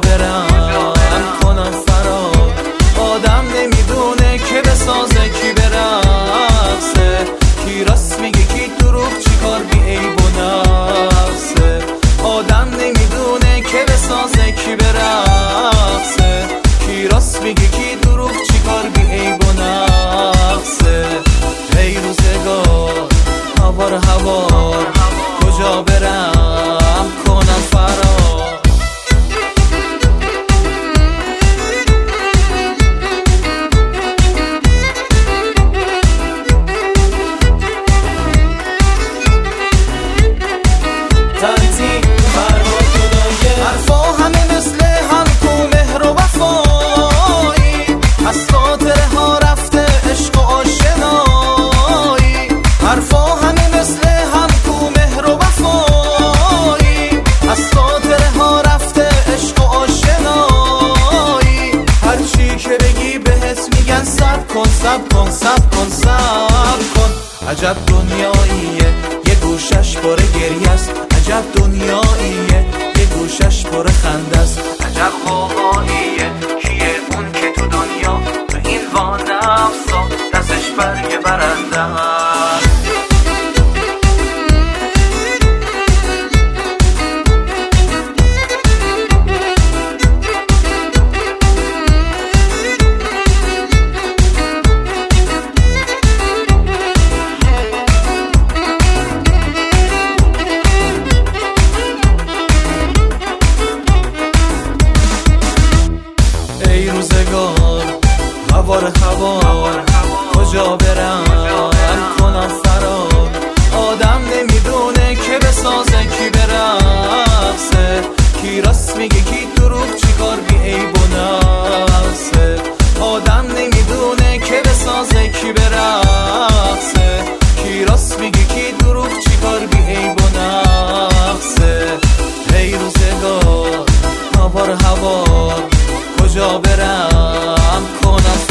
برم کنم فرار. آدم نمیدونه که بسازه کی برقصه، کی راست میگه کی دروغ، چی کار بی عیب و نقصه. آدم نمیدونه که بسازه کی برقصه، کی راست میگه کی دروغ، چی کار بی عیب و نقصه. ای روزگار هوار هوار کجا برم کنم فرار. سب کن عجب دنیاییه یه گوشش پر گریه است، عجب دنیاییه یه گوشش پر خنده است. عجب قوقاییه کیه اون که تو دنیا به این وانفسا دستش برگ برنده است. ای روزگار هوار هوار کجا برم کنم فرار. آدم نمیدونه که بسازه کی برقصه، کی راست میگه کی دروغ، چی کار بی عیب و نقصه. آدم نمیدونه که بسازه کی برقصه، کی راست میگه کی دروغ، چی کار بی عیب و نقصه. ای روزگار هوار هوار کجا برم کنم